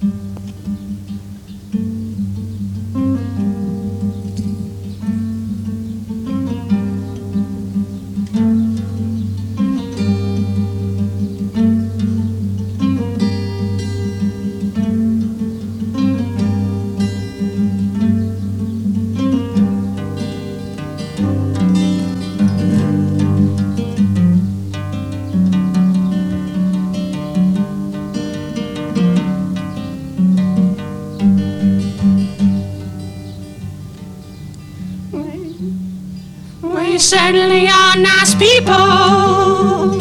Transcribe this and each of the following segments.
We certainly are nice people.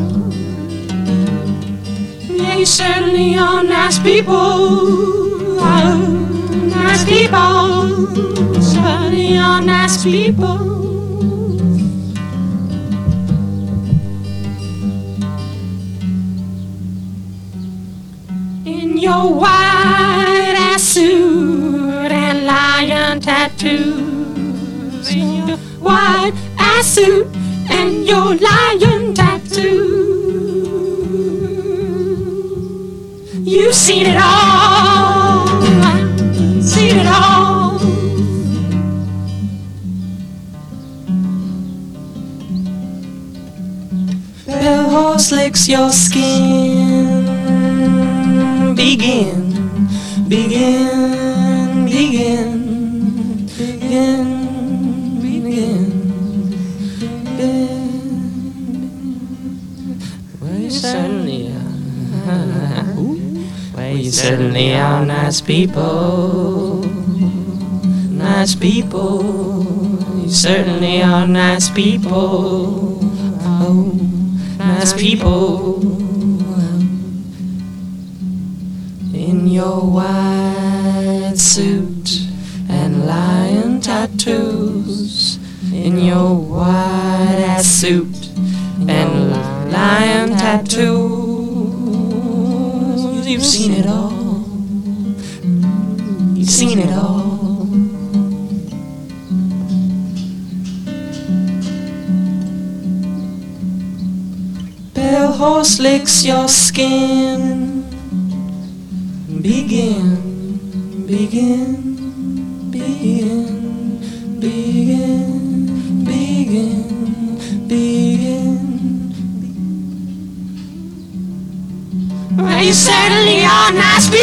Yeah, you certainly are nice people. Nice people. Certainly are nice people. In your white ass suit and lion tattoos. In your white ass suit and your lion tattoo. You've seen it all. Seen it all. Bell horse licks your skin. Begin, begin, begin, begin, begin. Well, you certainly are. Well, you certainly are nice people. Nice people. You certainly are nice people. Oh, nice people. In your white suit and lion tattoos. In your white ass suit and lion tattoos. You've seen it all. You've seen it all. Bell horse licks your skin. Begin, begin, begin, begin, begin, begin. Well, you certainly are nice people.